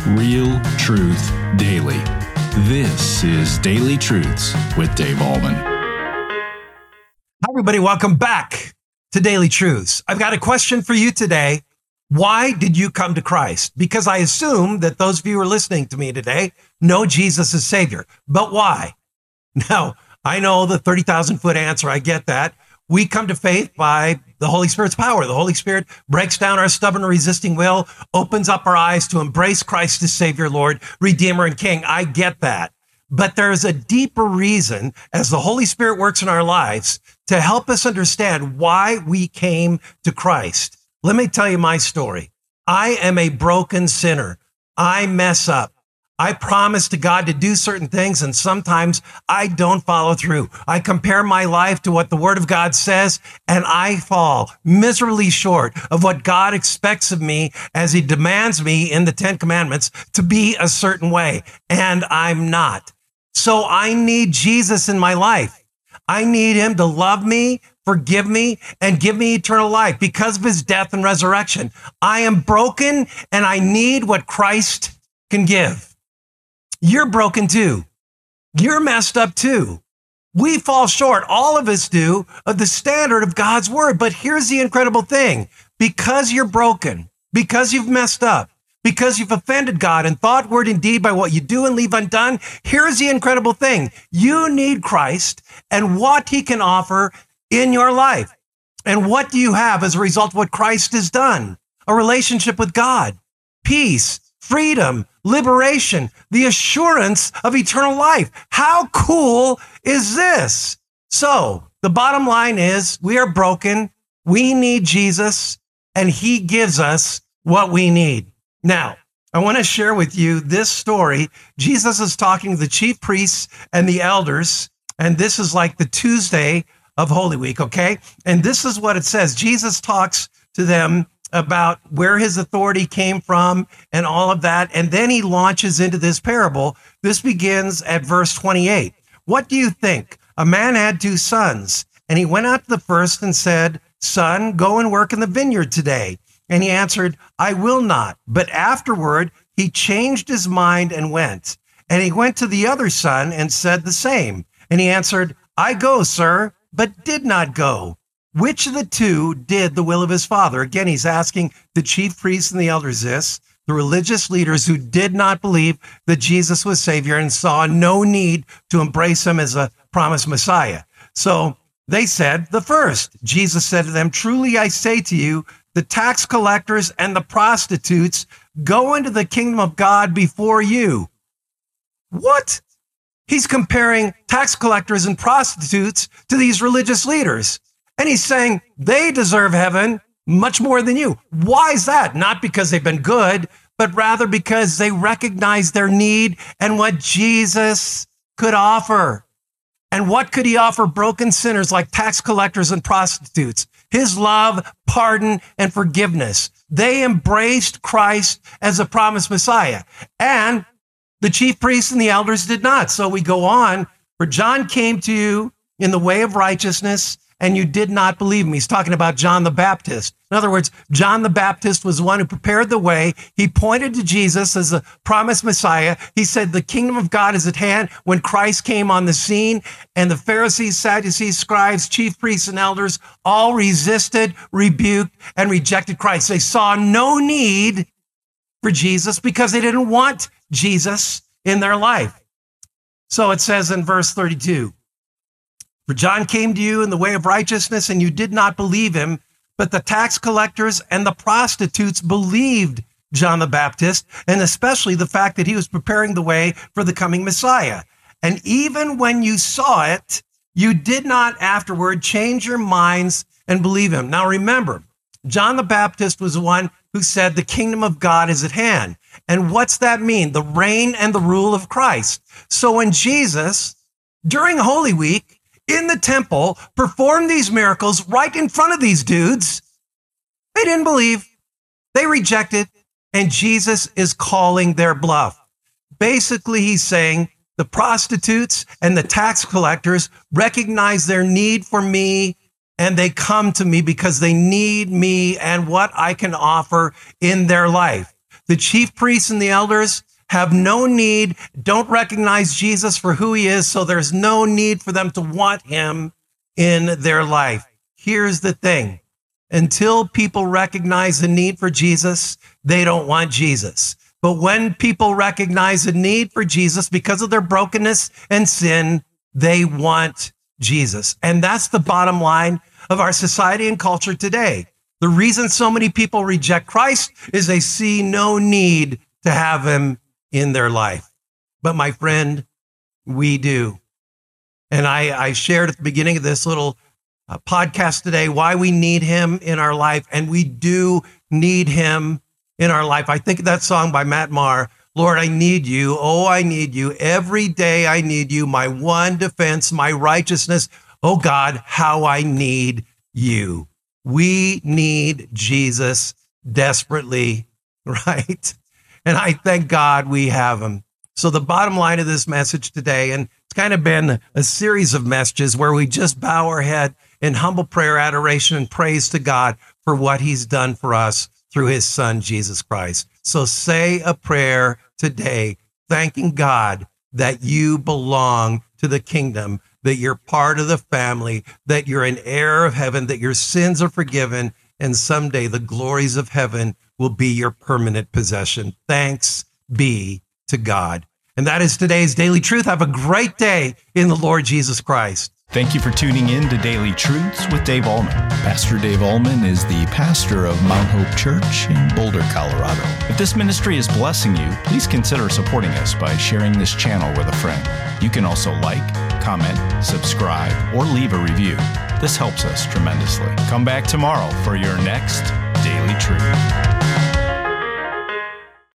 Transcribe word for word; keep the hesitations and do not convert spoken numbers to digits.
Real Truth Daily. This is Daily Truths with Dave Ahlman. Hi, everybody. Welcome back to Daily Truths. I've got a question for you today. Why did you come to Christ? Because I assume that those of you who are listening to me today know Jesus as Savior. But why? Now, I know the thirty thousand foot answer. I get that. We come to faith by the Holy Spirit's power. The Holy Spirit breaks down our stubborn, resisting will, opens up our eyes to embrace Christ as Savior, Lord, Redeemer, and King. I get that. But there's a deeper reason as the Holy Spirit works in our lives to help us understand why we came to Christ. Let me tell you my story. I am a broken sinner. I mess up. I promise to God to do certain things, and sometimes I don't follow through. I compare my life to what the Word of God says, and I fall miserably short of what God expects of me as He demands me in the Ten Commandments to be a certain way, and I'm not. So I need Jesus in my life. I need Him to love me, forgive me, and give me eternal life because of His death and resurrection. I am broken, and I need what Christ can give. You're broken too. You're messed up too. We fall short, all of us do, of the standard of God's word. But here's the incredible thing. Because you're broken, because you've messed up, because you've offended God in thought, word, and deed by what you do and leave undone, here's the incredible thing. You need Christ and what He can offer in your life. And what do you have as a result of what Christ has done? A relationship with God, peace, freedom, liberation, the assurance of eternal life. How cool is this? So the bottom line is we are broken. We need Jesus, and He gives us what we need. Now, I want to share with you this story. Jesus is talking to the chief priests and the elders, and this is like the Tuesday of Holy Week, okay? And this is what it says. Jesus talks to them about where His authority came from and all of that. And then He launches into this parable. This begins at verse twenty-eight. What do you think? A man had two sons, and he went out to the first and said, "Son, go and work in the vineyard today." And he answered, "I will not." But afterward, he changed his mind and went. And he went to the other son and said the same. And he answered, "I go, sir," but did not go. Which of the two did the will of his father? Again, he's asking the chief priests and the elders this, the religious leaders who did not believe that Jesus was Savior and saw no need to embrace Him as a promised Messiah. So they said, the first. Jesus said to them, "Truly I say to you, the tax collectors and the prostitutes go into the kingdom of God before you." What? He's comparing tax collectors and prostitutes to these religious leaders. And He's saying they deserve heaven much more than you. Why is that? Not because they've been good, but rather because they recognize their need and what Jesus could offer. And what could He offer broken sinners like tax collectors and prostitutes? His love, pardon, and forgiveness. They embraced Christ as a promised Messiah. And the chief priests and the elders did not. So we go on. For John came to you in the way of righteousness, and you did not believe Him. He's talking about John the Baptist. In other words, John the Baptist was the one who prepared the way. He pointed to Jesus as the promised Messiah. He said, the kingdom of God is at hand when Christ came on the scene. And the Pharisees, Sadducees, scribes, chief priests, and elders all resisted, rebuked, and rejected Christ. They saw no need for Jesus because they didn't want Jesus in their life. So it says in verse thirty-two, "For John came to you in the way of righteousness, and you did not believe him, but the tax collectors and the prostitutes believed John the Baptist, and especially the fact that he was preparing the way for the coming Messiah. And even when you saw it, you did not afterward change your minds and believe him." Now remember, John the Baptist was the one who said the kingdom of God is at hand. And what's that mean? The reign and the rule of Christ. So when Jesus, during Holy Week, in the temple, performed these miracles right in front of these dudes, they didn't believe. They rejected. And Jesus is calling their bluff. Basically, He's saying the prostitutes and the tax collectors recognize their need for me, and they come to me because they need me and what I can offer in their life. The chief priests and the elders have no need, don't recognize Jesus for who he is, so there's no need for them to want him in their life. Here's the thing. Until people recognize the need for Jesus, they don't want Jesus. But when people recognize the need for Jesus because of their brokenness and sin, they want Jesus. And that's the bottom line of our society and culture today. The reason so many people reject Christ is they see no need to have him in their life. But my friend, we do. And I, I shared at the beginning of this little uh, podcast today why we need him in our life. And we do need him in our life. I think of that song by Matt Maher, Lord, I need you. Oh, I need you. Every day I need you. My one defense, my righteousness. Oh God, how I need you. We need Jesus desperately, right? And I thank God we have him. So the bottom line of this message today, and it's kind of been a series of messages where we just bow our head in humble prayer, adoration, and praise to God for what he's done for us through his son, Jesus Christ. So say a prayer today, thanking God that you belong to the kingdom, that you're part of the family, that you're an heir of heaven, that your sins are forgiven, and someday the glories of heaven will be your permanent possession. Thanks be to God. And that is today's Daily Truth. Have a great day in the Lord Jesus Christ. Thank you for tuning in to Daily Truths with Dave Allman. Pastor Dave Allman is the pastor of Mount Hope Church in Boulder, Colorado. If this ministry is blessing you, please consider supporting us by sharing this channel with a friend. You can also like, comment, subscribe, or leave a review. This helps us tremendously. Come back tomorrow for your next Daily Truth.